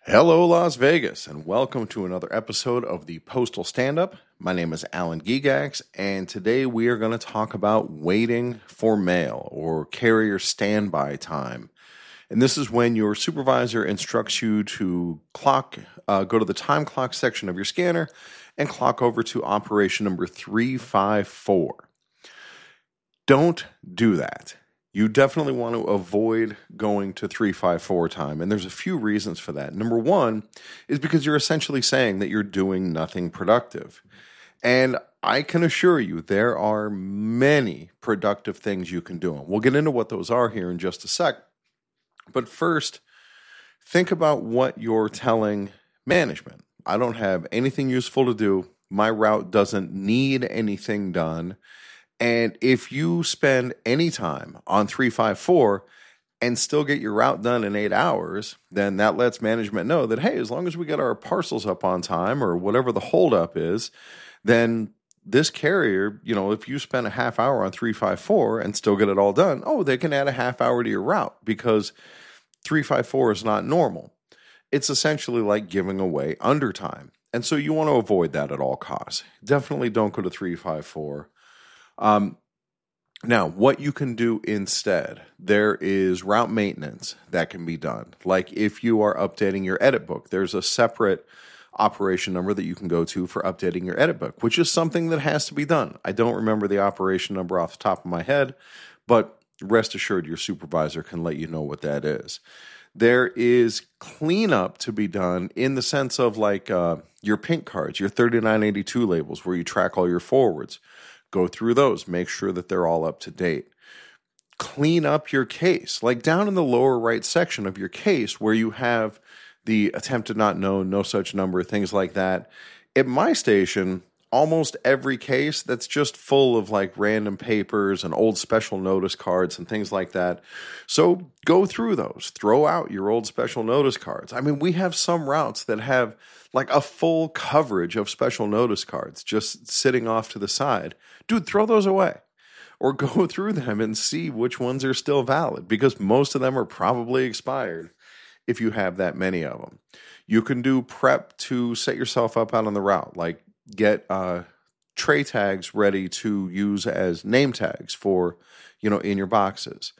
Hello, Las Vegas, and welcome to another episode of the Postal Stand-Up. My name is Alan Gigax, and today we are going to talk about waiting for mail or carrier standby time. And this is when your supervisor instructs you to go to the time clock section of your scanner and clock over to operation number 354. Don't do that. You definitely want to avoid going to 354 time, and there's a few reasons for that. Number one is because you're essentially saying that you're doing nothing productive. And I can assure you there are many productive things you can do. And we'll get into what those are here in just a sec. But first, think about what you're telling management. I don't have anything useful to do. My route doesn't need anything done. And if you spend any time on 354 and still get your route done in 8 hours, then that lets management know that, hey, as long as we get our parcels up on time or whatever the holdup is, then this carrier, if you spend a half hour on 354 and still get it all done, they can add a half hour to your route because 354 is not normal. It's essentially like giving away undertime. And so you want to avoid that at all costs. Definitely don't go to 354. Now, what you can do instead, there is route maintenance that can be done. Like if you are updating your edit book, there's a separate operation number that you can go to for updating your edit book, which is something that has to be done. I don't remember the operation number off the top of my head, but rest assured your supervisor can let you know what that is. There is cleanup to be done in the sense of like your pink cards, your 3982 labels where you track all your forwards. Go through those, make sure that they're all up to date. Clean up your case, like down in the lower right section of your case where you have the attempted not known, no such number, things like that. At my station, almost every case that's just full of like random papers and old special notice cards and things like that. So go through those, throw out your old special notice cards. I mean, we have some routes that have like a full coverage of special notice cards just sitting off to the side. Dude, throw those away or go through them and see which ones are still valid because most of them are probably expired if you have that many of them. You can do prep to set yourself up out on the route, like get tray tags ready to use as name tags for, in your boxes.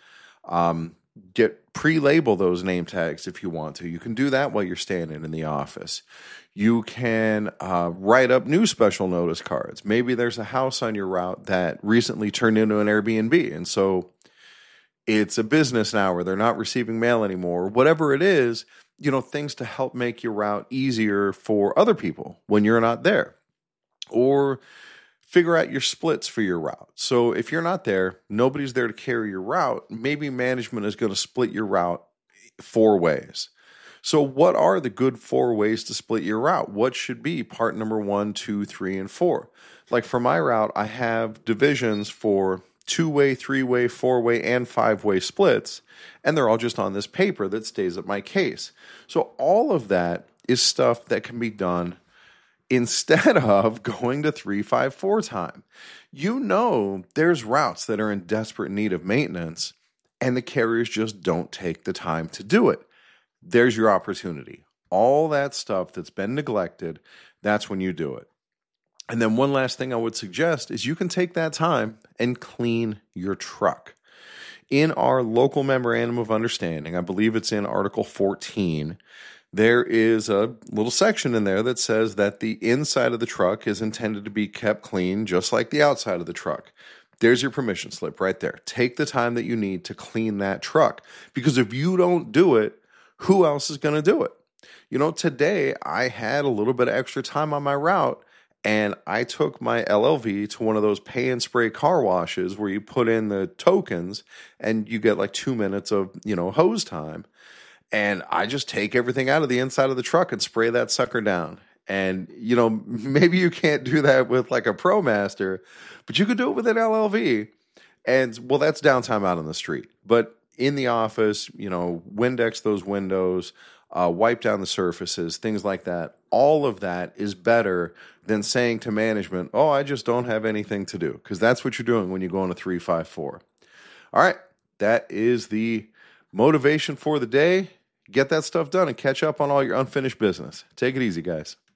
Pre-label those name tags if you want to. You can do that while you're standing in the office. You can write up new special notice cards. Maybe there's a house on your route that recently turned into an Airbnb, and so it's a business now where they're not receiving mail anymore. Whatever it is, things to help make your route easier for other people when you're not there. Or figure out your splits for your route. So if you're not there, nobody's there to carry your route, maybe management is going to split your route 4 ways. So what are the good 4 ways to split your route? What should be part number 1, 2, 3, and 4? Like for my route, I have divisions for 2-way, 3-way, 4-way, and 5-way splits, and they're all just on this paper that stays at my case. So all of that is stuff that can be done instead of going to 354 time. There's routes that are in desperate need of maintenance, and the carriers just don't take the time to do it. There's your opportunity. All that stuff that's been neglected, that's when you do it. And then one last thing I would suggest is you can take that time and clean your truck. In our local memorandum of understanding, I believe it's in Article 14, there is a little section in there that says that the inside of the truck is intended to be kept clean, just like the outside of the truck. There's your permission slip right there. Take the time that you need to clean that truck, because if you don't do it, who else is going to do it? Today I had a little bit of extra time on my route, and I took my LLV to one of those pay and spray car washes where you put in the tokens and you get like 2 minutes of, hose time. And I just take everything out of the inside of the truck and spray that sucker down. And, maybe you can't do that with like a ProMaster, but you could do it with an LLV. And, well, that's downtime out on the street. But in the office, Windex those windows, wipe down the surfaces, things like that. All of that is better than saying to management, I just don't have anything to do. Because that's what you're doing when you go on a 354. All right, that is the motivation for the day. Get that stuff done and catch up on all your unfinished business. Take it easy, guys.